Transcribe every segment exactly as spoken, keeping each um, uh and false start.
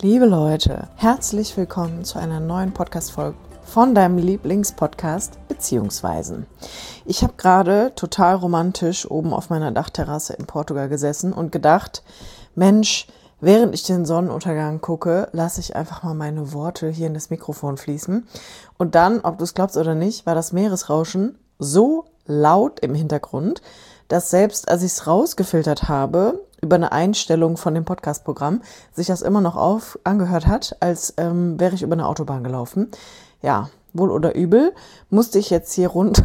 Liebe Leute, herzlich willkommen zu einer neuen Podcast-Folge von deinem Lieblingspodcast Beziehungsweisen. Ich habe gerade total romantisch oben auf meiner Dachterrasse in Portugal gesessen und gedacht, Mensch, während ich den Sonnenuntergang gucke, lasse ich einfach mal meine Worte hier in das Mikrofon fließen. Und dann, ob du es glaubst oder nicht, war das Meeresrauschen so laut im Hintergrund, dass selbst als ich es rausgefiltert habe, über eine Einstellung von dem Podcast-Programm, sich das immer noch auf angehört hat, als ähm, wäre ich über eine Autobahn gelaufen. Ja, wohl oder übel, musste ich jetzt hier runter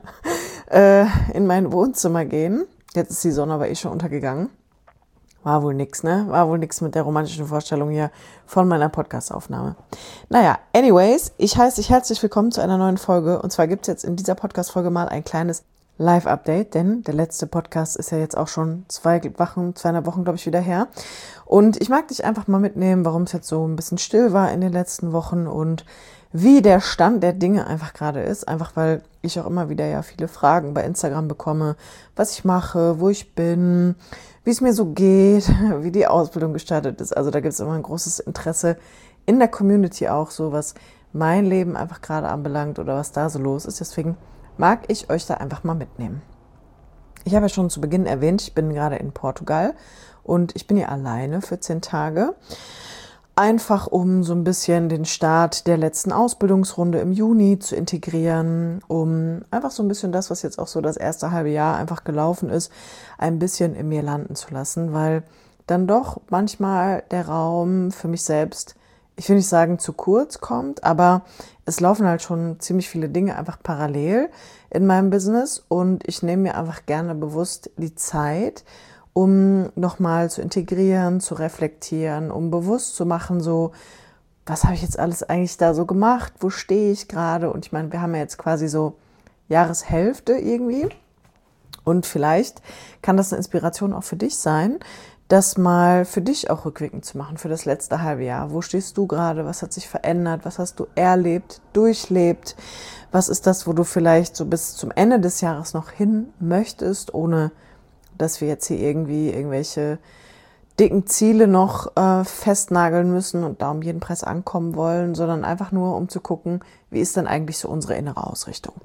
äh, in mein Wohnzimmer gehen. Jetzt ist die Sonne aber eh schon untergegangen. War wohl nix, ne? War wohl nix mit der romantischen Vorstellung hier von meiner Podcast-Aufnahme. Naja, anyways, ich heiße dich herzlich willkommen zu einer neuen Folge. Und zwar gibt's jetzt in dieser Podcast-Folge mal ein kleines Live-Update, denn der letzte Podcast ist ja jetzt auch schon zwei Wochen, zweieinhalb Wochen, glaube ich, wieder her. Und ich mag dich einfach mal mitnehmen, warum es jetzt so ein bisschen still war in den letzten Wochen und wie der Stand der Dinge einfach gerade ist. Einfach weil ich auch immer wieder ja viele Fragen bei Instagram bekomme, was ich mache, wo ich bin, wie es mir so geht, wie die Ausbildung gestartet ist. Also da gibt es immer ein großes Interesse in der Community auch, so was mein Leben einfach gerade anbelangt oder was da so los ist. Deswegen mag ich euch da einfach mal mitnehmen. Ich habe ja schon zu Beginn erwähnt, ich bin gerade in Portugal und ich bin hier alleine für zehn Tage. Einfach um so ein bisschen den Start der letzten Ausbildungsrunde im Juni zu integrieren, um einfach so ein bisschen das, was jetzt auch so das erste halbe Jahr einfach gelaufen ist, ein bisschen in mir landen zu lassen, weil dann doch manchmal der Raum für mich selbst, ich will nicht sagen zu kurz kommt, aber es laufen halt schon ziemlich viele Dinge einfach parallel in meinem Business und ich nehme mir einfach gerne bewusst die Zeit, um nochmal zu integrieren, zu reflektieren, um bewusst zu machen, so, was habe ich jetzt alles eigentlich da so gemacht, wo stehe ich gerade? Und ich meine, wir haben ja jetzt quasi so Jahreshälfte irgendwie und vielleicht kann das eine Inspiration auch für dich sein, das mal für dich auch rückwirkend zu machen, für das letzte halbe Jahr. Wo stehst du gerade? Was hat sich verändert? Was hast du erlebt, durchlebt? Was ist das, wo du vielleicht so bis zum Ende des Jahres noch hin möchtest, ohne dass wir jetzt hier irgendwie irgendwelche dicken Ziele noch äh, festnageln müssen und da um jeden Preis ankommen wollen, sondern einfach nur, um zu gucken, wie ist denn eigentlich so unsere innere Ausrichtung.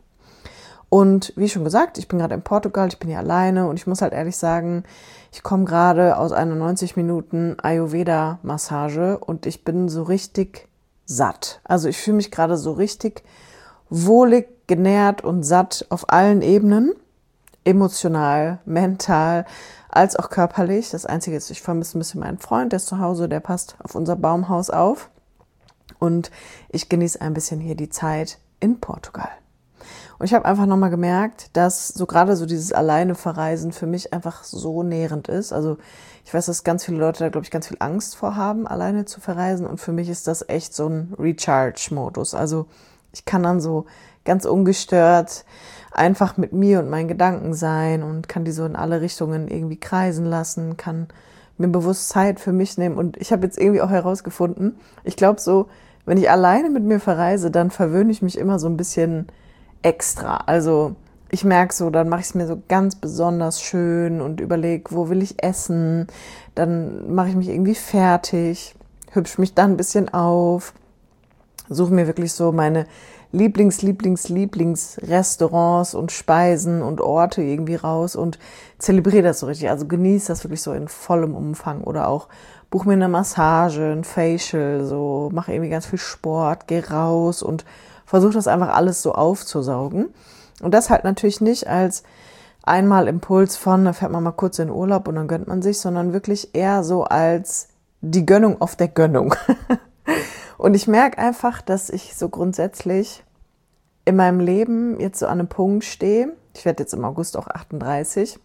Und wie schon gesagt, ich bin gerade in Portugal, ich bin hier alleine und ich muss halt ehrlich sagen, ich komme gerade aus einer neunzig Minuten Ayurveda-Massage und ich bin so richtig satt. Also ich fühle mich gerade so richtig wohlig, genährt und satt auf allen Ebenen. Emotional, mental, als auch körperlich. Das Einzige ist, ich vermisse ein bisschen meinen Freund, der ist zu Hause, der passt auf unser Baumhaus auf. Und ich genieße ein bisschen hier die Zeit in Portugal. Und ich habe einfach nochmal gemerkt, dass so gerade so dieses alleine Verreisen für mich einfach so nährend ist. Also ich weiß, dass ganz viele Leute da, glaube ich, ganz viel Angst vor haben, alleine zu verreisen. Und für mich ist das echt so ein Recharge-Modus. Also ich kann dann so ganz ungestört einfach mit mir und meinen Gedanken sein und kann die so in alle Richtungen irgendwie kreisen lassen, kann mir bewusst Zeit für mich nehmen. Und ich habe jetzt irgendwie auch herausgefunden, ich glaube so, wenn ich alleine mit mir verreise, dann verwöhne ich mich immer so ein bisschen extra. Also ich merke so, dann mache ich es mir so ganz besonders schön und überlege, wo will ich essen. Dann mache ich mich irgendwie fertig, hübsch mich dann ein bisschen auf, suche mir wirklich so meine Lieblings, Lieblings, Lieblingsrestaurants und Speisen und Orte irgendwie raus und zelebriere das so richtig. Also genieße das wirklich so in vollem Umfang oder auch buche mir eine Massage, ein Facial, so mache irgendwie ganz viel Sport, gehe raus und versuche das einfach alles so aufzusaugen. Und das halt natürlich nicht als einmal Impuls von, da fährt man mal kurz in Urlaub und dann gönnt man sich, sondern wirklich eher so als die Gönnung auf der Gönnung. Und ich merke einfach, dass ich so grundsätzlich in meinem Leben jetzt so an einem Punkt stehe, ich werde jetzt im August auch achtunddreißig,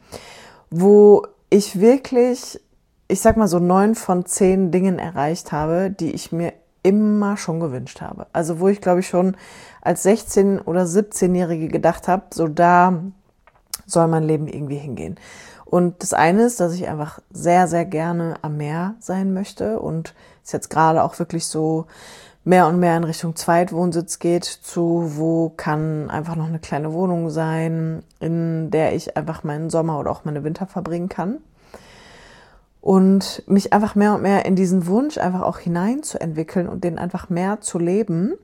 wo ich wirklich, ich sag mal so neun von zehn Dingen erreicht habe, die ich mir immer schon gewünscht habe. Also wo ich glaube ich schon als sechzehn- oder siebzehnjährige gedacht habe, so da soll mein Leben irgendwie hingehen. Und das eine ist, dass ich einfach sehr, sehr gerne am Meer sein möchte und es jetzt gerade auch wirklich so mehr und mehr in Richtung Zweitwohnsitz geht, zu wo kann einfach noch eine kleine Wohnung sein, in der ich einfach meinen Sommer oder auch meine Winter verbringen kann. und mich einfach mehr und mehr in diesen Wunsch einfach auch hineinzuentwickeln und den einfach mehr zu leben,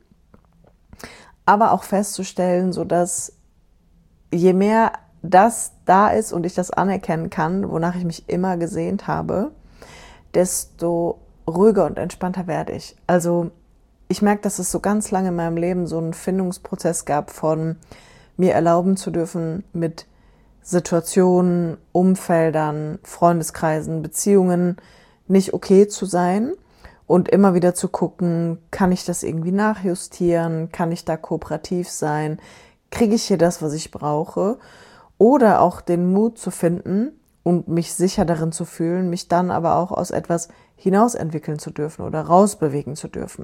aber auch festzustellen, so dass je mehr das da ist und ich das anerkennen kann, wonach ich mich immer gesehnt habe, desto ruhiger und entspannter werde ich. Also ich merke, dass es so ganz lange in meinem Leben so einen Findungsprozess gab von mir erlauben zu dürfen, mit Situationen, Umfeldern, Freundeskreisen, Beziehungen nicht okay zu sein und immer wieder zu gucken, kann ich das irgendwie nachjustieren, kann ich da kooperativ sein, kriege ich hier das, was ich brauche, oder auch den Mut zu finden und mich sicher darin zu fühlen, mich dann aber auch aus etwas hinaus entwickeln zu dürfen oder rausbewegen zu dürfen.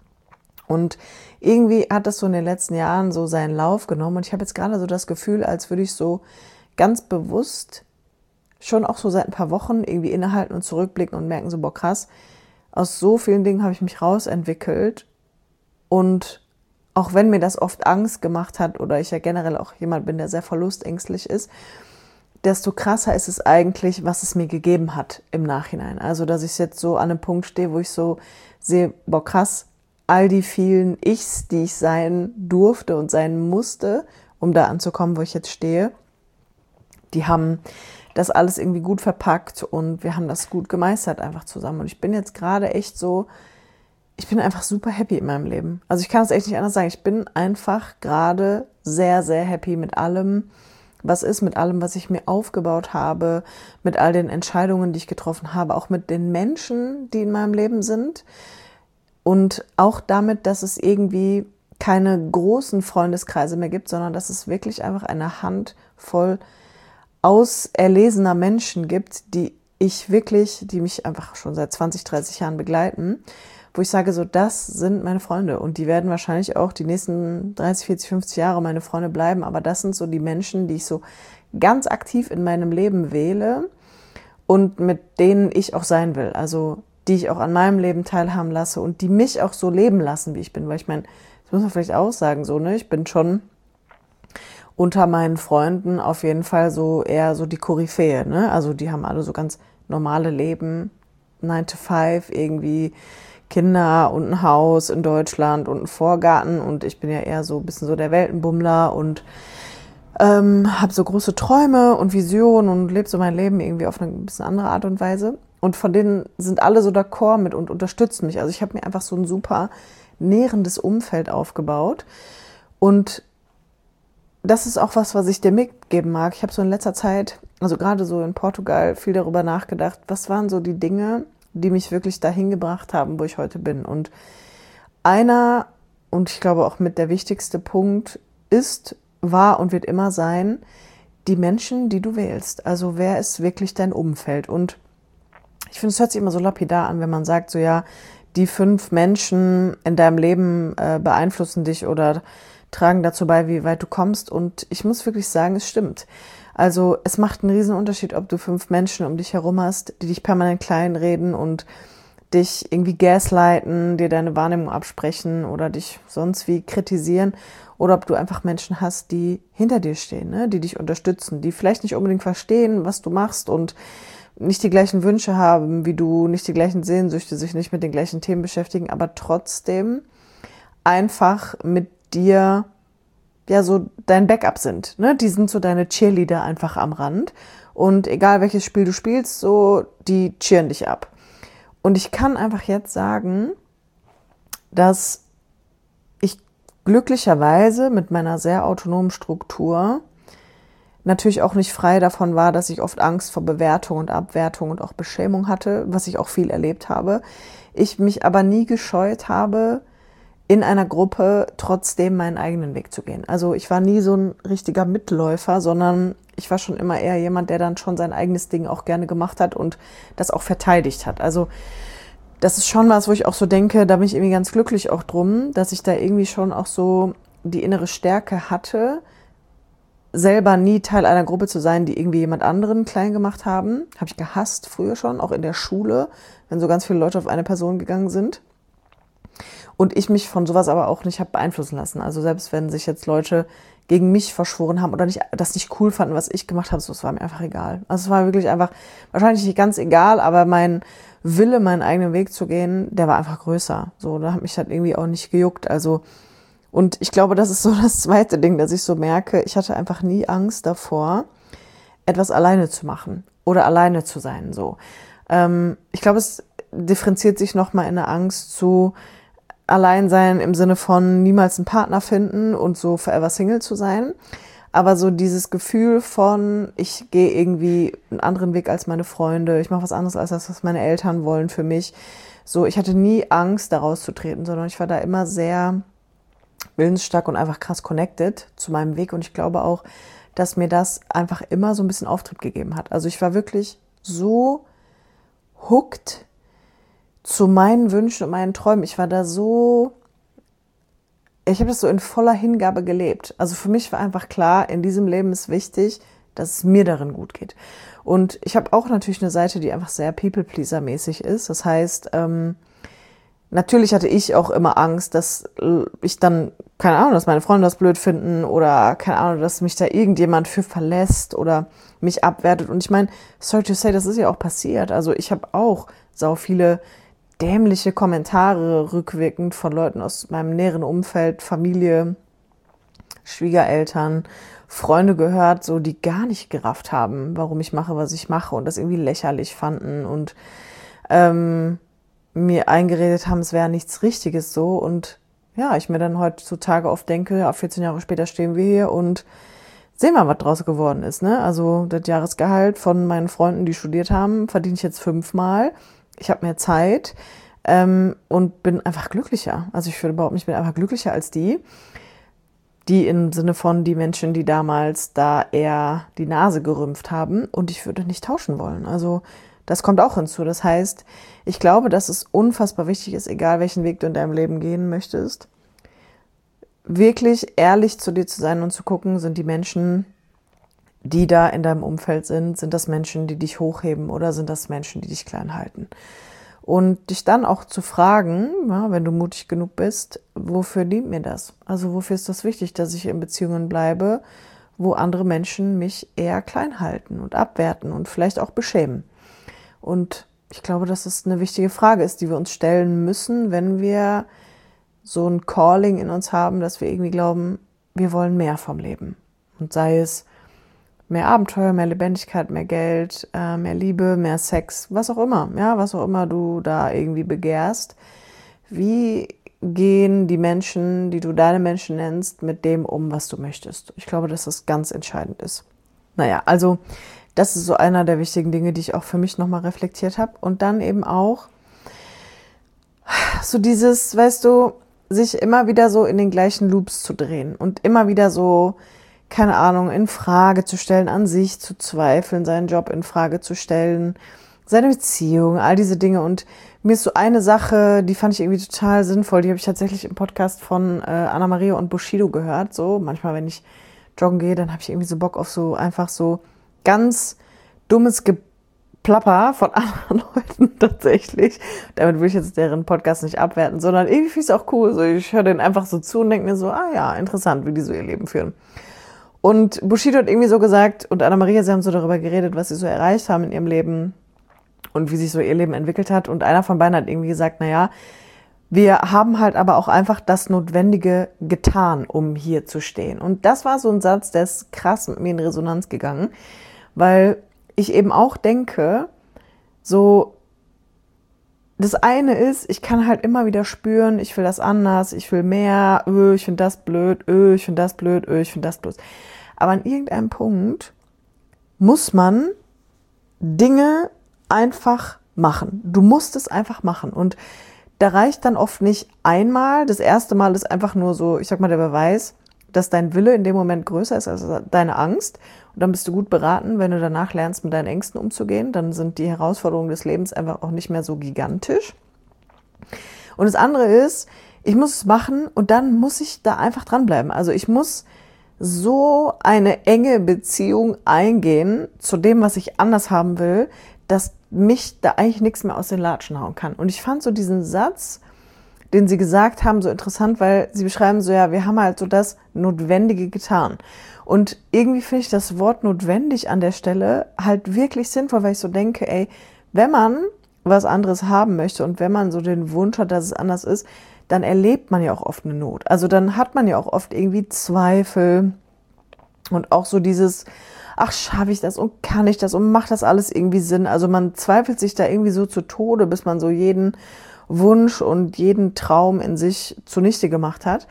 Und irgendwie hat das so in den letzten Jahren so seinen Lauf genommen und ich habe jetzt gerade so das Gefühl, als würde ich so ganz bewusst schon auch so seit ein paar Wochen irgendwie innehalten und zurückblicken und merken so, boah krass, aus so vielen Dingen habe ich mich rausentwickelt und auch wenn mir das oft Angst gemacht hat oder ich ja generell auch jemand bin, der sehr verlustängstlich ist, desto krasser ist es eigentlich, was es mir gegeben hat im Nachhinein. Also, dass ich jetzt so an einem Punkt stehe, wo ich so sehe, boah krass, all die vielen Ichs, die ich sein durfte und sein musste, um da anzukommen, wo ich jetzt stehe, die haben das alles irgendwie gut verpackt und wir haben das gut gemeistert einfach zusammen. Und ich bin jetzt gerade echt so, ich bin einfach super happy in meinem Leben. Also ich kann es echt nicht anders sagen. Ich bin einfach gerade sehr, sehr happy mit allem, was ist, mit allem, was ich mir aufgebaut habe, mit all den Entscheidungen, die ich getroffen habe, auch mit den Menschen, die in meinem Leben sind und auch damit, dass es irgendwie keine großen Freundeskreise mehr gibt, sondern dass es wirklich einfach eine Handvoll auserlesener Menschen gibt, die ich wirklich, die mich einfach schon seit zwanzig, dreißig Jahren begleiten, wo ich sage, so das sind meine Freunde und die werden wahrscheinlich auch die nächsten dreißig, vierzig, fünfzig Jahre meine Freunde bleiben, aber das sind so die Menschen, die ich so ganz aktiv in meinem Leben wähle und mit denen ich auch sein will, also die ich auch an meinem Leben teilhaben lasse und die mich auch so leben lassen, wie ich bin, weil ich meine, das muss man vielleicht auch sagen, so, ne, ich bin schon unter meinen Freunden auf jeden Fall so eher so die Koryphäe, ne? Also die haben alle so ganz normale Leben, nine to five, irgendwie Kinder und ein Haus in Deutschland und einen Vorgarten und ich bin ja eher so ein bisschen so der Weltenbummler und ähm, habe so große Träume und Visionen und lebe so mein Leben irgendwie auf eine bisschen andere Art und Weise und von denen sind alle so d'accord mit und unterstützen mich. Also ich habe mir einfach so ein super nährendes Umfeld aufgebaut und das ist auch was, was ich dir mitgeben mag. Ich habe so in letzter Zeit, also gerade so in Portugal, viel darüber nachgedacht, was waren so die Dinge, die mich wirklich dahin gebracht haben, wo ich heute bin. Und einer, und ich glaube auch mit der wichtigste Punkt, ist, war und wird immer sein, die Menschen, die du wählst. Also wer ist wirklich dein Umfeld? Und ich finde, es hört sich immer so lapidar an, wenn man sagt, so ja, die fünf Menschen in deinem Leben äh, beeinflussen dich oder tragen dazu bei, wie weit du kommst. Und ich muss wirklich sagen, es stimmt. Also es macht einen riesen Unterschied, ob du fünf Menschen um dich herum hast, die dich permanent kleinreden und dich irgendwie gaslighten, dir deine Wahrnehmung absprechen oder dich sonst wie kritisieren oder ob du einfach Menschen hast, die hinter dir stehen, ne? Die dich unterstützen, die vielleicht nicht unbedingt verstehen, was du machst und nicht die gleichen Wünsche haben wie du, nicht die gleichen Sehnsüchte, sich nicht mit den gleichen Themen beschäftigen, aber trotzdem einfach mit dir ja so dein Backup sind, ne? Die sind so deine Cheerleader einfach am Rand und egal welches Spiel du spielst, so die cheeren dich ab. Und ich kann einfach jetzt sagen, dass ich glücklicherweise mit meiner sehr autonomen Struktur natürlich auch nicht frei davon war, dass ich oft Angst vor Bewertung und Abwertung und auch Beschämung hatte, was ich auch viel erlebt habe. Ich mich aber nie gescheut habe, in einer Gruppe trotzdem meinen eigenen Weg zu gehen. Also ich war nie so ein richtiger Mitläufer, sondern ich war schon immer eher jemand, der dann schon sein eigenes Ding auch gerne gemacht hat und das auch verteidigt hat. Also das ist schon was, wo ich auch so denke, da bin ich irgendwie ganz glücklich auch drum, dass ich da irgendwie schon auch so die innere Stärke hatte, selber nie Teil einer Gruppe zu sein, die irgendwie jemand anderen klein gemacht haben. Habe ich gehasst früher schon, auch in der Schule, wenn so ganz viele Leute auf eine Person gegangen sind. Und ich mich von sowas aber auch nicht habe beeinflussen lassen. Also selbst wenn sich jetzt Leute gegen mich verschworen haben oder nicht, das nicht cool fanden, was ich gemacht habe, so, es war mir einfach egal. Also es war wirklich einfach, wahrscheinlich nicht ganz egal, aber mein Wille, meinen eigenen Weg zu gehen, der war einfach größer. So, da hat mich halt irgendwie auch nicht gejuckt. Also, und ich glaube, das ist so das zweite Ding, dass ich so merke, ich hatte einfach nie Angst davor, etwas alleine zu machen oder alleine zu sein. So, ähm, ich glaube, es differenziert sich nochmal in der Angst zu Alleinsein im Sinne von niemals einen Partner finden und so forever Single zu sein. Aber so dieses Gefühl von, ich gehe irgendwie einen anderen Weg als meine Freunde, ich mache was anderes als das, was meine Eltern wollen für mich. So, ich hatte nie Angst, da rauszutreten, sondern ich war da immer sehr willensstark und einfach krass connected zu meinem Weg. Und ich glaube auch, dass mir das einfach immer so ein bisschen Auftrieb gegeben hat. Also ich war wirklich so hooked zu meinen Wünschen und meinen Träumen. Ich war da so, ich habe das so in voller Hingabe gelebt. Also für mich war einfach klar, in diesem Leben ist wichtig, dass es mir darin gut geht. Und ich habe auch natürlich eine Seite, die einfach sehr People-Pleaser-mäßig ist. Das heißt, ähm, natürlich hatte ich auch immer Angst, dass ich dann, keine Ahnung, dass meine Freunde das blöd finden oder, keine Ahnung, dass mich da irgendjemand für verlässt oder mich abwertet. Und ich meine, sorry to say, das ist ja auch passiert. Also ich habe auch sau viele dämliche Kommentare rückwirkend von Leuten aus meinem näheren Umfeld, Familie, Schwiegereltern, Freunde gehört, so die gar nicht gerafft haben, warum ich mache, was ich mache und das irgendwie lächerlich fanden und ähm, mir eingeredet haben, es wäre nichts Richtiges so. Und ja, ich mir dann heutzutage oft denke, ja, vierzehn Jahre später stehen wir hier und sehen wir, was draus geworden ist. Ne? Also das Jahresgehalt von meinen Freunden, die studiert haben, verdiene ich jetzt fünfmal. Ich habe mehr Zeit ähm, und bin einfach glücklicher. Also ich würde behaupten, ich bin einfach glücklicher als die. Die im Sinne von die Menschen, die damals da eher die Nase gerümpft haben. Und ich würde nicht tauschen wollen. Also das kommt auch hinzu. Das heißt, ich glaube, dass es unfassbar wichtig ist, egal welchen Weg du in deinem Leben gehen möchtest, wirklich ehrlich zu dir zu sein und zu gucken, sind die Menschen, die da in deinem Umfeld sind, sind das Menschen, die dich hochheben oder sind das Menschen, die dich klein halten? Und dich dann auch zu fragen, ja, wenn du mutig genug bist, wofür dient mir das? Also wofür ist das wichtig, dass ich in Beziehungen bleibe, wo andere Menschen mich eher klein halten und abwerten und vielleicht auch beschämen? Und ich glaube, dass es eine wichtige Frage ist, die wir uns stellen müssen, wenn wir so ein Calling in uns haben, dass wir irgendwie glauben, wir wollen mehr vom Leben. Und sei es mehr Abenteuer, mehr Lebendigkeit, mehr Geld, äh, mehr Liebe, mehr Sex, was auch immer, ja, was auch immer du da irgendwie begehrst. Wie gehen die Menschen, die du deine Menschen nennst, mit dem um, was du möchtest? Ich glaube, dass das ganz entscheidend ist. Naja, also das ist so einer der wichtigen Dinge, die ich auch für mich nochmal reflektiert habe. Und dann eben auch so dieses, weißt du, sich immer wieder so in den gleichen Loops zu drehen und immer wieder so, keine Ahnung, in Frage zu stellen, an sich zu zweifeln, seinen Job in Frage zu stellen, seine Beziehung, all diese Dinge. Und mir ist so eine Sache, die fand ich irgendwie total sinnvoll, die habe ich tatsächlich im Podcast von äh, Anna-Maria und Bushido gehört. So manchmal, wenn ich joggen gehe, dann habe ich irgendwie so Bock auf so einfach so ganz dummes Geplapper von anderen Leuten tatsächlich. Damit will ich jetzt deren Podcast nicht abwerten, sondern irgendwie finde ich es auch cool. So, ich höre denen einfach so zu und denke mir so, ah ja, interessant, wie die so ihr Leben führen. Und Bushido hat irgendwie so gesagt, und Anna-Maria, sie haben so darüber geredet, was sie so erreicht haben in ihrem Leben und wie sich so ihr Leben entwickelt hat. Und einer von beiden hat irgendwie gesagt, naja, wir haben halt aber auch einfach das Notwendige getan, um hier zu stehen. Und das war so ein Satz, der ist krass mit mir in Resonanz gegangen, weil ich eben auch denke, so, das eine ist, ich kann halt immer wieder spüren, ich will das anders, ich will mehr, öh, ich finde das blöd, öh, ich finde das blöd, öh, ich finde das blöd. Aber an irgendeinem Punkt muss man Dinge einfach machen. Du musst es einfach machen. Und da reicht dann oft nicht einmal. Das erste Mal ist einfach nur so, ich sag mal, der Beweis, dass dein Wille in dem Moment größer ist als deine Angst. Und dann bist du gut beraten, wenn du danach lernst, mit deinen Ängsten umzugehen. Dann sind die Herausforderungen des Lebens einfach auch nicht mehr so gigantisch. Und das andere ist, ich muss es machen und dann muss ich da einfach dranbleiben. Also ich muss so eine enge Beziehung eingehen zu dem, was ich anders haben will, dass mich da eigentlich nichts mehr aus den Latschen hauen kann. Und ich fand so diesen Satz, den sie gesagt haben, so interessant, weil sie beschreiben so, ja, wir haben halt so das Notwendige getan. Und irgendwie finde ich das Wort notwendig an der Stelle halt wirklich sinnvoll, weil ich so denke, ey, wenn man was anderes haben möchte und wenn man so den Wunsch hat, dass es anders ist, dann erlebt man ja auch oft eine Not. Also dann hat man ja auch oft irgendwie Zweifel und auch so dieses, ach, schaffe ich das und kann ich das und macht das alles irgendwie Sinn? Also man zweifelt sich da irgendwie so zu Tode, bis man so jeden Wunsch und jeden Traum in sich zunichte gemacht hat.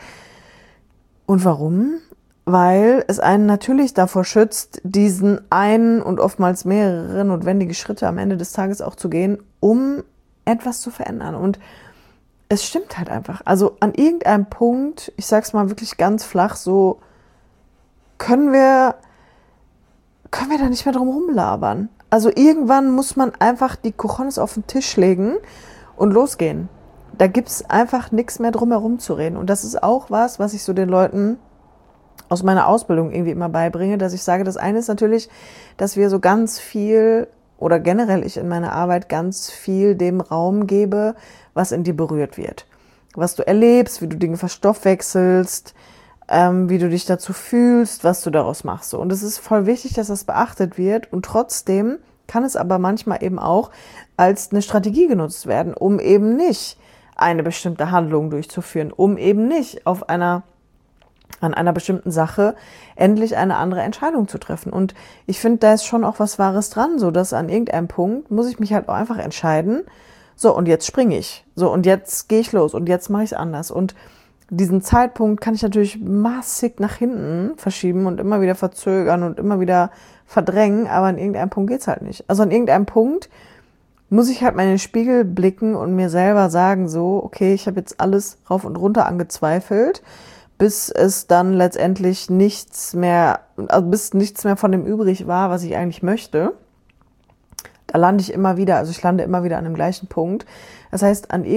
Und warum? Weil es einen natürlich davor schützt, diesen einen und oftmals mehrere notwendige Schritte am Ende des Tages auch zu gehen, um etwas zu verändern. Und es stimmt halt einfach. Also an irgendeinem Punkt, ich sag's mal wirklich ganz flach, so können wir, können wir da nicht mehr drum rumlabern. Also irgendwann muss man einfach die Cojones auf den Tisch legen und losgehen. Da gibt's einfach nichts mehr drum herum zu reden. Und das ist auch was, was ich so den Leuten aus meiner Ausbildung irgendwie immer beibringe, dass ich sage, das eine ist natürlich, dass wir so ganz viel oder generell ich in meiner Arbeit ganz viel dem Raum gebe, was in dir berührt wird. Was du erlebst, wie du Dinge verstoffwechselst, ähm, wie du dich dazu fühlst, was du daraus machst. Und es ist voll wichtig, dass das beachtet wird und trotzdem kann es aber manchmal eben auch als eine Strategie genutzt werden, um eben nicht eine bestimmte Handlung durchzuführen, um eben nicht auf einer an einer bestimmten Sache endlich eine andere Entscheidung zu treffen. Und ich finde, da ist schon auch was Wahres dran, so dass an irgendeinem Punkt muss ich mich halt auch einfach entscheiden, so und jetzt springe ich, so und jetzt gehe ich los und jetzt mache ich es anders. Und diesen Zeitpunkt kann ich natürlich massig nach hinten verschieben und immer wieder verzögern und immer wieder verdrängen, aber an irgendeinem Punkt geht's halt nicht. Also an irgendeinem Punkt muss ich halt mal in den Spiegel blicken und mir selber sagen, so, okay, ich habe jetzt alles rauf und runter angezweifelt, bis es dann letztendlich nichts mehr, also bis nichts mehr von dem übrig war, was ich eigentlich möchte. Da lande ich immer wieder, also ich lande immer wieder an dem gleichen Punkt. Das heißt, an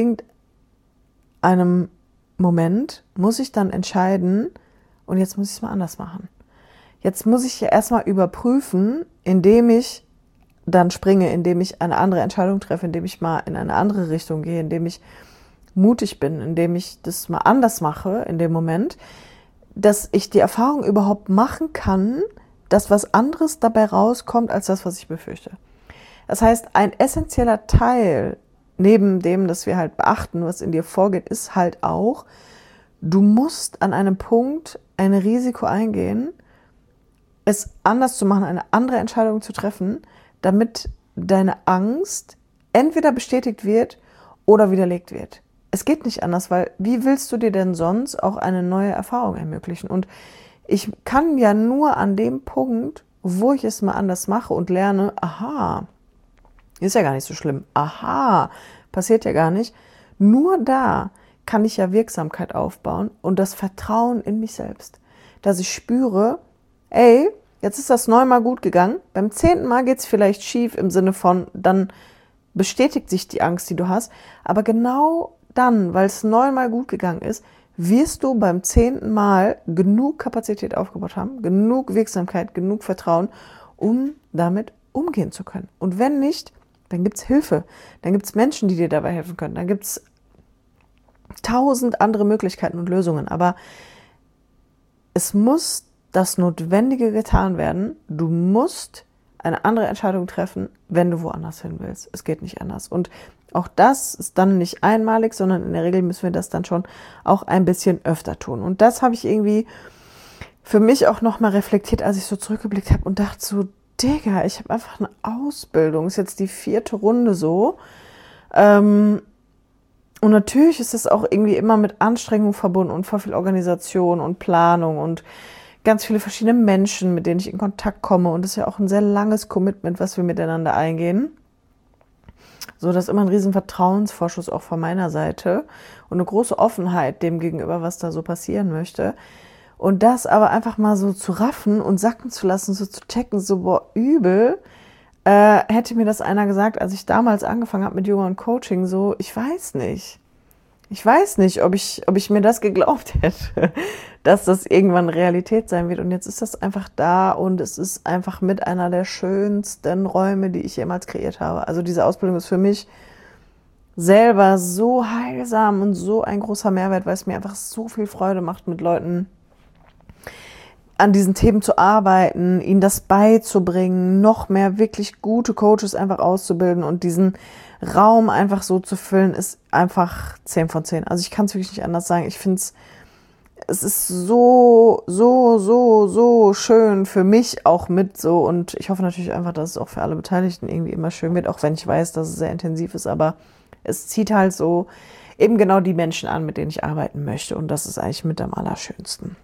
irgendeinem Moment muss ich dann entscheiden, und jetzt muss ich es mal anders machen. Jetzt muss ich ja erstmal überprüfen, indem ich dann springe, indem ich eine andere Entscheidung treffe, indem ich mal in eine andere Richtung gehe, indem ich mutig bin, indem ich das mal anders mache in dem Moment, dass ich die Erfahrung überhaupt machen kann, dass was anderes dabei rauskommt, als das, was ich befürchte. Das heißt, ein essentieller Teil, neben dem, dass wir halt beachten, was in dir vorgeht, ist halt auch, du musst an einem Punkt ein Risiko eingehen, es anders zu machen, eine andere Entscheidung zu treffen, damit deine Angst entweder bestätigt wird oder widerlegt wird. Es geht nicht anders, weil wie willst du dir denn sonst auch eine neue Erfahrung ermöglichen? Und ich kann ja nur an dem Punkt, wo ich es mal anders mache und lerne, aha, ist ja gar nicht so schlimm, aha, passiert ja gar nicht, nur da kann ich ja Wirksamkeit aufbauen und das Vertrauen in mich selbst, dass ich spüre, ey, jetzt ist das neunmal gut gegangen, beim zehnten Mal geht es vielleicht schief im Sinne von, dann bestätigt sich die Angst, die du hast, aber genau dann, weil es neunmal gut gegangen ist, wirst du beim zehnten Mal genug Kapazität aufgebaut haben, genug Wirksamkeit, genug Vertrauen, um damit umgehen zu können. Und wenn nicht, dann gibt's Hilfe, dann gibt's Menschen, die dir dabei helfen können, dann gibt's tausend andere Möglichkeiten und Lösungen, aber es muss das Notwendige getan werden. Du musst eine andere Entscheidung treffen, wenn du woanders hin willst. Es geht nicht anders. Und auch das ist dann nicht einmalig, sondern in der Regel müssen wir das dann schon auch ein bisschen öfter tun. Und das habe ich irgendwie für mich auch nochmal reflektiert, als ich so zurückgeblickt habe und dachte so, Digga, ich habe einfach eine Ausbildung, ist jetzt die vierte Runde so. Ähm, und natürlich ist das auch irgendwie immer mit Anstrengung verbunden und voll viel Organisation und Planung und ganz viele verschiedene Menschen, mit denen ich in Kontakt komme. Und das ist ja auch ein sehr langes Commitment, was wir miteinander eingehen. So, das ist immer ein riesen Vertrauensvorschuss auch von meiner Seite und eine große Offenheit dem gegenüber, was da so passieren möchte. Und das aber einfach mal so zu raffen und sacken zu lassen, so zu checken, so boah, übel, äh, hätte mir das einer gesagt, als ich damals angefangen habe mit Yoga und Coaching, so, ich weiß nicht. Ich weiß nicht, ob ich, ob ich mir das geglaubt hätte, dass das irgendwann Realität sein wird. Und jetzt ist das einfach da und es ist einfach mit einer der schönsten Räume, die ich jemals kreiert habe. Also diese Ausbildung ist für mich selber so heilsam und so ein großer Mehrwert, weil es mir einfach so viel Freude macht, mit Leuten an diesen Themen zu arbeiten, ihnen das beizubringen, noch mehr wirklich gute Coaches einfach auszubilden und diesen Raum einfach so zu füllen, ist einfach zehn von zehn. Also ich kann es wirklich nicht anders sagen. Ich finde es, es ist so, so, so, so schön für mich auch mit so, und ich hoffe natürlich einfach, dass es auch für alle Beteiligten irgendwie immer schön wird, auch wenn ich weiß, dass es sehr intensiv ist, aber es zieht halt so eben genau die Menschen an, mit denen ich arbeiten möchte, und das ist eigentlich mit am allerschönsten.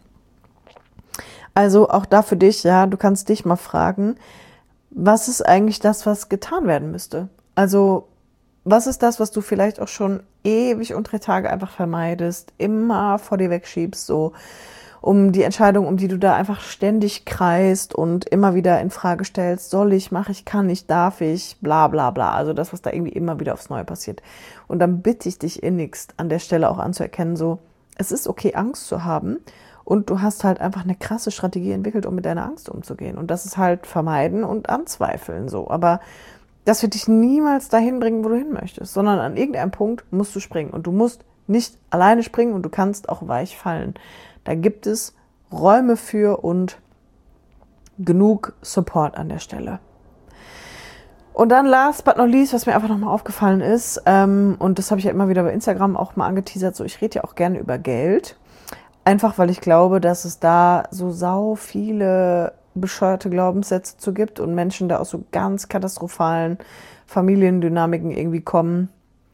Also auch da für dich, ja, du kannst dich mal fragen, was ist eigentlich das, was getan werden müsste? Also was ist das, was du vielleicht auch schon ewig und drei Tage einfach vermeidest, immer vor dir wegschiebst, so um die Entscheidung, um die du da einfach ständig kreist und immer wieder in Frage stellst, soll ich, mache ich, kann ich, darf ich, bla bla bla. Also das, was da irgendwie immer wieder aufs Neue passiert. Und dann bitte ich dich innigst an der Stelle auch anzuerkennen, so, es ist okay, Angst zu haben. Und du hast halt einfach eine krasse Strategie entwickelt, um mit deiner Angst umzugehen. Und das ist halt vermeiden und anzweifeln so. Aber das wird dich niemals dahin bringen, wo du hin möchtest, sondern an irgendeinem Punkt musst du springen. Und du musst nicht alleine springen und du kannst auch weich fallen. Da gibt es Räume für und genug Support an der Stelle. Und dann last but not least, was mir einfach nochmal aufgefallen ist, ähm, und das habe ich ja immer wieder bei Instagram auch mal angeteasert, so ich rede ja auch gerne über Geld. Einfach, weil ich glaube, dass es da so sau viele bescheuerte Glaubenssätze zu gibt und Menschen da aus so ganz katastrophalen Familiendynamiken irgendwie kommen.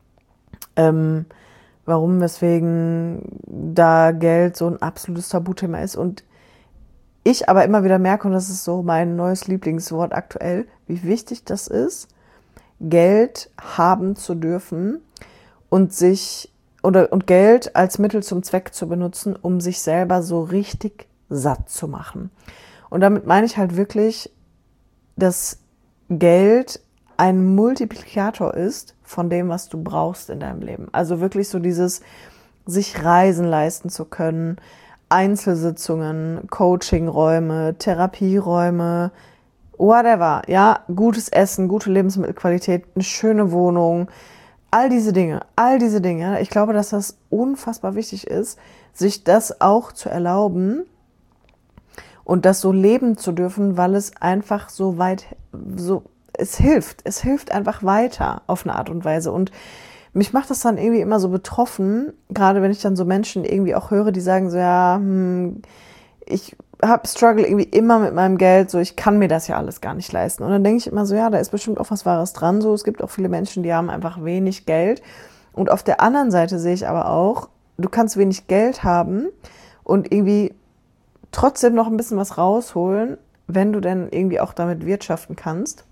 Ähm, warum, weswegen da Geld so ein absolutes Tabuthema ist. Und ich aber immer wieder merke, und das ist so mein neues Lieblingswort aktuell, wie wichtig das ist, Geld haben zu dürfen und sich Oder, und Geld als Mittel zum Zweck zu benutzen, um sich selber so richtig satt zu machen. Und damit meine ich halt wirklich, dass Geld ein Multiplikator ist von dem, was du brauchst in deinem Leben. Also wirklich so dieses, sich Reisen leisten zu können, Einzelsitzungen, Coachingräume, Therapieräume, whatever. Ja, gutes Essen, gute Lebensmittelqualität, eine schöne Wohnung, all diese Dinge, all diese Dinge, ich glaube, dass das unfassbar wichtig ist, sich das auch zu erlauben und das so leben zu dürfen, weil es einfach so weit, so, es hilft, es hilft einfach weiter auf eine Art und Weise. Und mich macht das dann irgendwie immer so betroffen, gerade wenn ich dann so Menschen irgendwie auch höre, die sagen so, ja, hm, ich habe Struggle irgendwie immer mit meinem Geld, so ich kann mir das ja alles gar nicht leisten. Und dann denke ich immer so, ja, da ist bestimmt auch was Wahres dran. So, es gibt auch viele Menschen, die haben einfach wenig Geld. Und auf der anderen Seite sehe ich aber auch, du kannst wenig Geld haben und irgendwie trotzdem noch ein bisschen was rausholen, wenn du denn irgendwie auch damit wirtschaften kannst.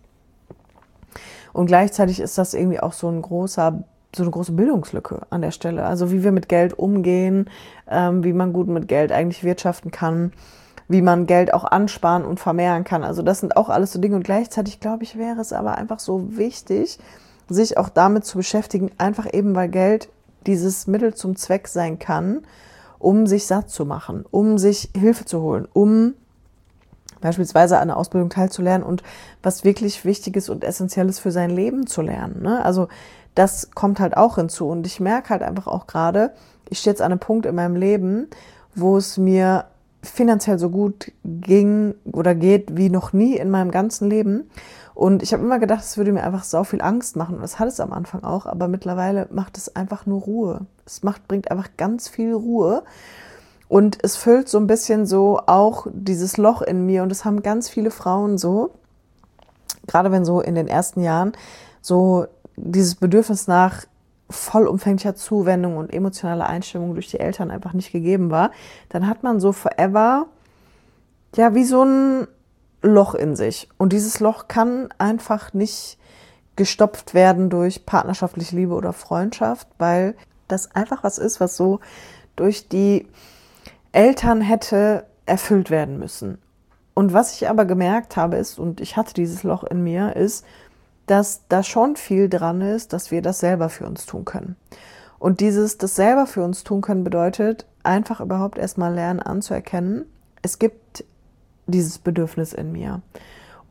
Und gleichzeitig ist das irgendwie auch so ein großer so eine große Bildungslücke an der Stelle. Also wie wir mit Geld umgehen, ähm, wie man gut mit Geld eigentlich wirtschaften kann, wie man Geld auch ansparen und vermehren kann. Also das sind auch alles so Dinge. Und gleichzeitig, glaube ich, wäre es aber einfach so wichtig, sich auch damit zu beschäftigen, einfach eben, weil Geld dieses Mittel zum Zweck sein kann, um sich satt zu machen, um sich Hilfe zu holen, um beispielsweise an einer Ausbildung teilzulernen und was wirklich Wichtiges und Essentielles für sein Leben zu lernen. Ne? Also das kommt halt auch hinzu. Und ich merke halt einfach auch gerade, ich stehe jetzt an einem Punkt in meinem Leben, wo es mir finanziell so gut ging oder geht wie noch nie in meinem ganzen Leben. Und ich habe immer gedacht, es würde mir einfach sau viel Angst machen. Und das hat es am Anfang auch, aber mittlerweile macht es einfach nur Ruhe. Es macht, bringt einfach ganz viel Ruhe. Und es füllt so ein bisschen so auch dieses Loch in mir. Und das haben ganz viele Frauen so, gerade wenn so in den ersten Jahren so dieses Bedürfnis nach vollumfänglicher Zuwendung und emotionaler Einstimmung durch die Eltern einfach nicht gegeben war, dann hat man so forever, ja, wie so ein Loch in sich. Und dieses Loch kann einfach nicht gestopft werden durch partnerschaftliche Liebe oder Freundschaft, weil das einfach was ist, was so durch die Eltern hätte erfüllt werden müssen. Und was ich aber gemerkt habe ist, und ich hatte dieses Loch in mir, ist, dass da schon viel dran ist, dass wir das selber für uns tun können. Und dieses, das selber für uns tun können, bedeutet einfach überhaupt erstmal lernen anzuerkennen, es gibt dieses Bedürfnis in mir.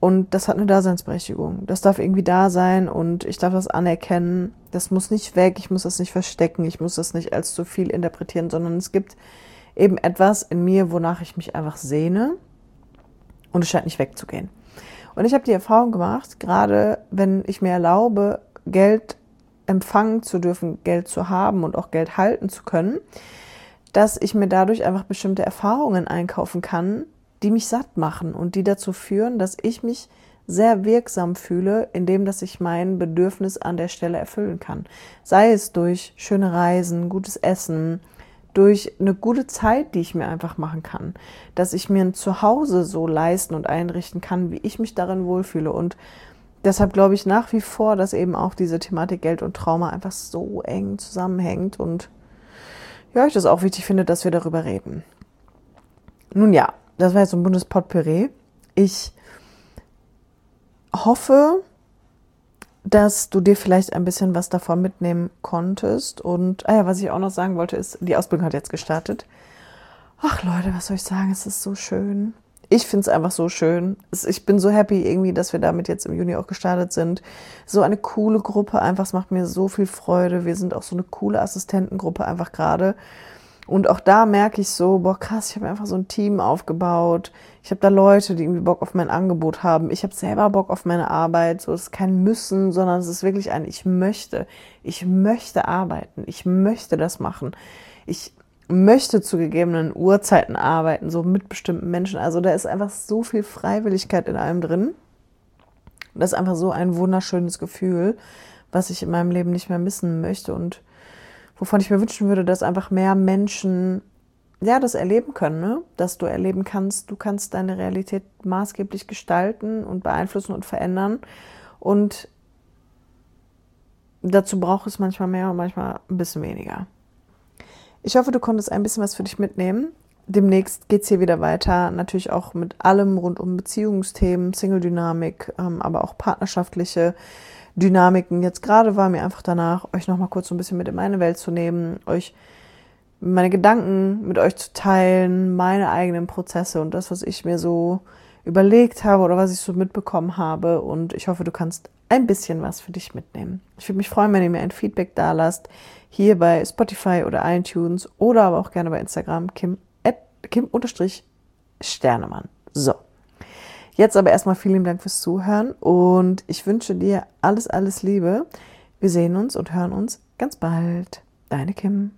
Und das hat eine Daseinsberechtigung. Das darf irgendwie da sein und ich darf das anerkennen. Das muss nicht weg, ich muss das nicht verstecken, ich muss das nicht als zu viel interpretieren, sondern es gibt eben etwas in mir, wonach ich mich einfach sehne und es scheint nicht wegzugehen. Und ich habe die Erfahrung gemacht, gerade wenn ich mir erlaube, Geld empfangen zu dürfen, Geld zu haben und auch Geld halten zu können, dass ich mir dadurch einfach bestimmte Erfahrungen einkaufen kann, die mich satt machen und die dazu führen, dass ich mich sehr wirksam fühle, indem dass ich mein Bedürfnis an der Stelle erfüllen kann. Sei es durch schöne Reisen, gutes Essen, durch eine gute Zeit, die ich mir einfach machen kann, dass ich mir ein Zuhause so leisten und einrichten kann, wie ich mich darin wohlfühle. Und deshalb glaube ich nach wie vor, dass eben auch diese Thematik Geld und Trauma einfach so eng zusammenhängt und ja, ich das auch wichtig finde, dass wir darüber reden. Nun ja, das war jetzt so ein buntes Potpourri. Ich hoffe, dass du dir vielleicht ein bisschen was davon mitnehmen konntest. Und ah ja, was ich auch noch sagen wollte, ist, die Ausbildung hat jetzt gestartet. Ach Leute, was soll ich sagen? Es ist so schön. Ich finde es einfach so schön. Ich bin so happy irgendwie, dass wir damit jetzt im Juni auch gestartet sind. So eine coole Gruppe einfach. Es macht mir so viel Freude. Wir sind auch so eine coole Assistentengruppe einfach gerade. Und auch da merke ich so, boah krass, ich habe einfach so ein Team aufgebaut. Ich habe da Leute, die irgendwie Bock auf mein Angebot haben. Ich habe selber Bock auf meine Arbeit. So, es ist kein Müssen, sondern es ist wirklich ein Ich möchte. Ich möchte arbeiten. Ich möchte das machen. Ich möchte zu gegebenen Uhrzeiten arbeiten, so mit bestimmten Menschen. Also da ist einfach so viel Freiwilligkeit in allem drin. Und das ist einfach so ein wunderschönes Gefühl, was ich in meinem Leben nicht mehr missen möchte und wovon ich mir wünschen würde, dass einfach mehr Menschen ja das erleben können, ne? Dass du erleben kannst, du kannst deine Realität maßgeblich gestalten und beeinflussen und verändern. Und dazu braucht es manchmal mehr und manchmal ein bisschen weniger. Ich hoffe, du konntest ein bisschen was für dich mitnehmen. Demnächst geht es hier wieder weiter, natürlich auch mit allem rund um Beziehungsthemen, Single-Dynamik, ähm, aber auch partnerschaftliche Dynamiken. Jetzt gerade war mir einfach danach, euch nochmal kurz so ein bisschen mit in meine Welt zu nehmen, euch meine Gedanken mit euch zu teilen, meine eigenen Prozesse und das, was ich mir so überlegt habe oder was ich so mitbekommen habe. Und ich hoffe, du kannst ein bisschen was für dich mitnehmen. Ich würde mich freuen, wenn ihr mir ein Feedback da lasst, hier bei Spotify oder iTunes oder aber auch gerne bei Instagram, Kim, at, Kim-Sternemann. So. Jetzt aber erstmal vielen Dank fürs Zuhören und ich wünsche dir alles, alles Liebe. Wir sehen uns und hören uns ganz bald. Deine Kim.